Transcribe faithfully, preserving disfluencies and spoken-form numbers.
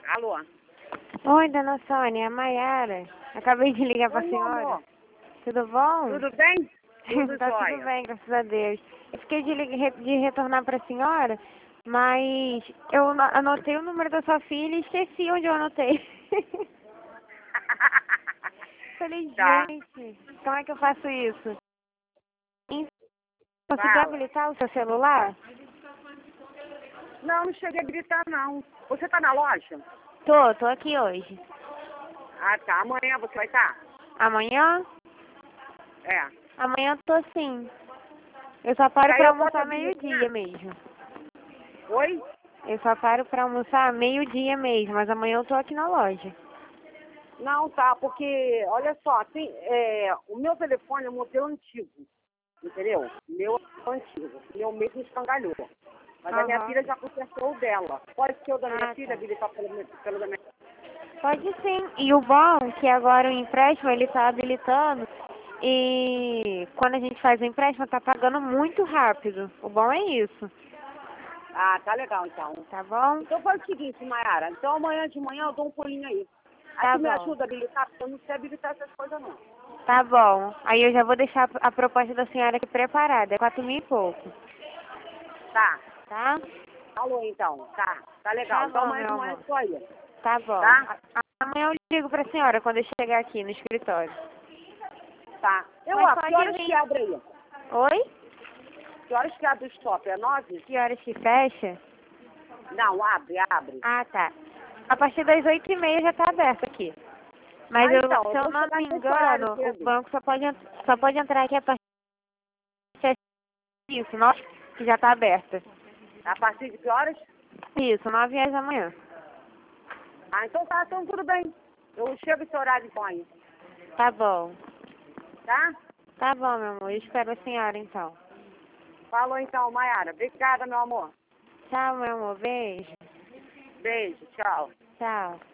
Alô? Oi, dona Sônia, é a Maiara. Acabei de ligar pra Oi, meu senhora. amor. Tudo bom? Tudo bem? Tudo Tá jóia. tudo bem, graças a Deus. Eu fiquei de, li- re- de retornar pra senhora, mas eu ano- anotei o número da sua filha e esqueci onde eu anotei. Falei, Tá. gente, como é que eu faço isso? Em- Conseguiu Fala. habilitar o seu celular? Não, não cheguei a gritar, não. Você tá na loja? Tô, tô aqui hoje. Ah, tá. Amanhã você vai estar? Amanhã? É. Amanhã eu tô sim. Eu só paro Aí pra eu posso almoçar habilitar? meio-dia mesmo. Oi? Eu só paro pra almoçar meio-dia mesmo, mas amanhã eu tô aqui na loja. Não, tá, porque, olha só, tem, é, o meu telefone é um modelo antigo, entendeu? Meu é antigo, meu mesmo escangalhou. Mas a minha Aham. filha já consertou o dela. Pode ser o da minha Ah, filha tá. habilitar pelo, meu- pelo da minha... Pode sim. E o bom é que agora o empréstimo ele tá habilitando e quando a gente faz o empréstimo tá pagando muito rápido. O bom é isso, Ah, tá legal, então. tá bom? Então faz o seguinte, Mayara. Então amanhã de manhã eu dou um pulinho aí. Aí Tá tu me bom. ajuda a habilitar, porque eu não sei habilitar essas coisas não. Tá bom. Aí eu já vou deixar a proposta da senhora aqui preparada. É quatro mil e pouco, Tá. tá? Falou então. Tá. Tá legal. Tá Então bom, amanhã meu de manhã amor. eu tô aí. Tá bom. Tá? A- Amanhã eu ligo pra senhora quando eu chegar aqui no escritório. Tá. Eu, Mas ó, que pode horas que vir. abre aí? Oi? Que horas que abre o stop? É nove? Que horas que fecha? Não, abre, abre. Ah, tá. A partir das oito e meia já tá aberto aqui. Mas Ah, eu, então, eu se eu vou não chegar me nesse horário engano, o cedo. banco só pode, en- só pode entrar aqui a partir disso, nove, que já tá aberta. A partir de que horas? Isso, nove horas da manhã. Ah, então tá, então tudo bem. Eu chego esse horário então aí. Tá bom. Tá? Tá bom, meu amor. Eu espero a senhora, então. Falou então, Mayara. Obrigada, meu amor. Tchau, meu amor. Beijo. Beijo, tchau. Tchau.